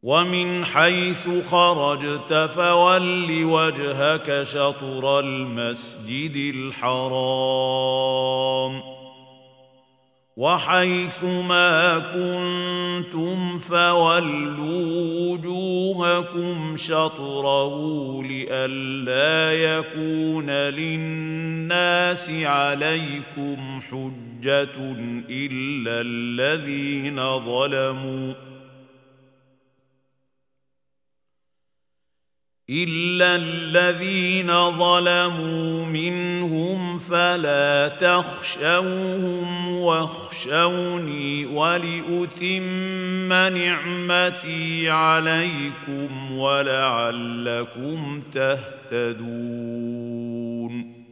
ومن حيث خرجت فول وجهك شطر المسجد الحرام وحيث ما كنتم فولوا وجوهكم شطره لئلا يكون للناس عليكم حجة إلا الذين ظلموا منهم فلا تخشوهم واخشوني ولأتم نعمتي عليكم ولعلكم تهتدون